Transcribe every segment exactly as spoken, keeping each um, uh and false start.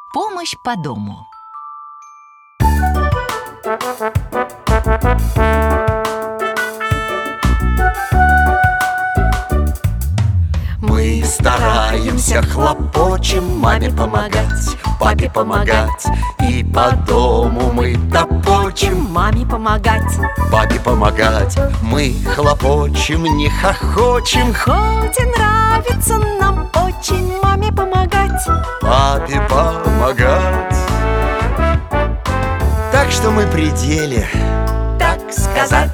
Помощь по дому. Мы стараемся, хлопочем, маме помогать, папе помогать. И по дому мы топочем, маме помогать, папе помогать. Мы хлопочем, не хохочем, хоть и нравится нам очень маме помогать, папе помогать. Так что мы при деле, так сказать.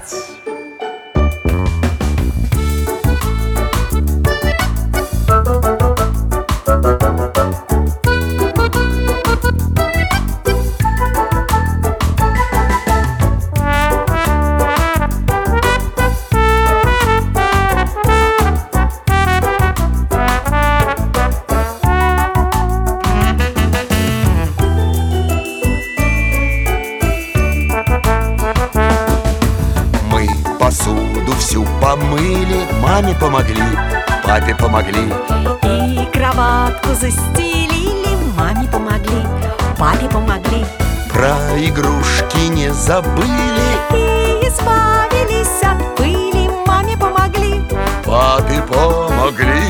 Посуду всю помыли, маме помогли, папе помогли. И кроватку застелили, маме помогли, папе помогли. Про игрушки не забыли, и избавились от пыли, маме помогли, папе помогли.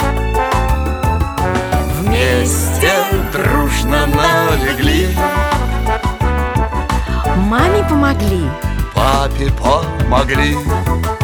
Вместе дружно налегли, маме помогли, папе помогли.